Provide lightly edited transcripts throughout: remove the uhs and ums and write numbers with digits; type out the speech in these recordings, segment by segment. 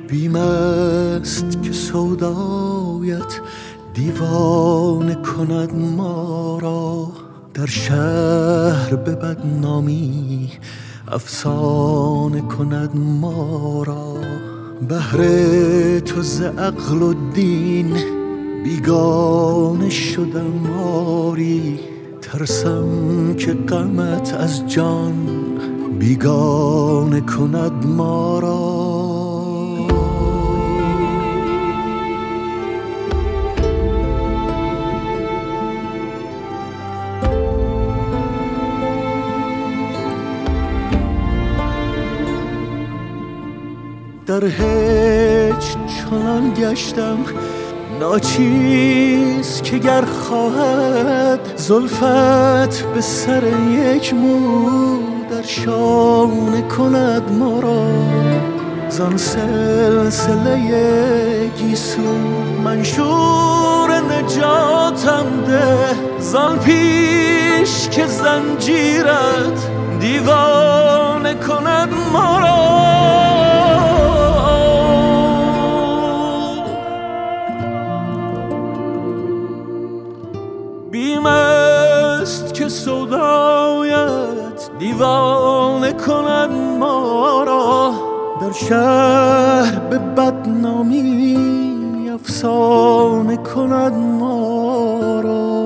بیم است که سودایت دیوانه کند ما را، در شهر به بدنامی افسانه کند ما را. بهر تو ز عقل و دین بیگانه شدم آری، ترسم که غمت از جان بیگانه کند ما را. در هیچ چنان گشتم ناچیز که گر خواهد زلفت به سر یک مو در شانه کند ما را. زان سلسله گیسو منشور نجاتم ده، زان پیش که زنجیرت دیوانه کند ما را. بیم است که سودایت دیوانه کند ما را، در شهر به بدنامی افسانه کند ما را.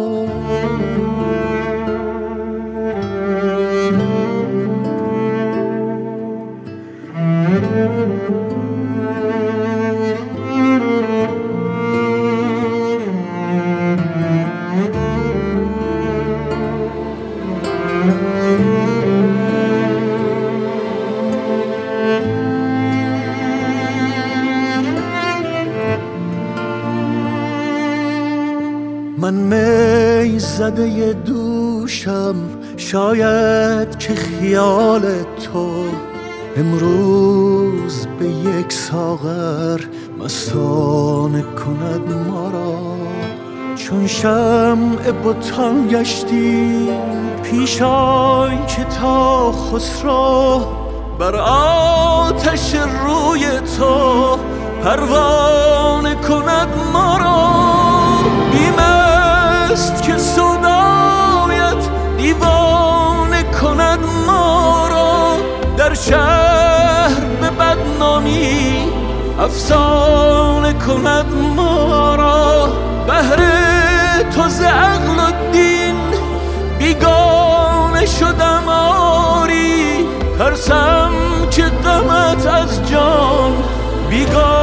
من می زده دوشم، شاید که خیال تو امروز به یک ساغر مستانه کند ما را. چون شمع بتان گشتی پیش آی که تا خسرو بر آتش روی تو پروانه کند ما را. بیم است که سودایت دیوانه کند ما را، در شهر به بدنامی افسانه کند ما را. بهر تو ز عقل و دین بیگانه شدم آری، ترسم که غمت از جان بیگانه